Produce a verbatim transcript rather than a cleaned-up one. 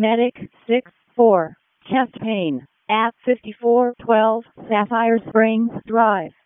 Medic six four. Chest pain at fifty-four twelve Sapphire Springs Drive.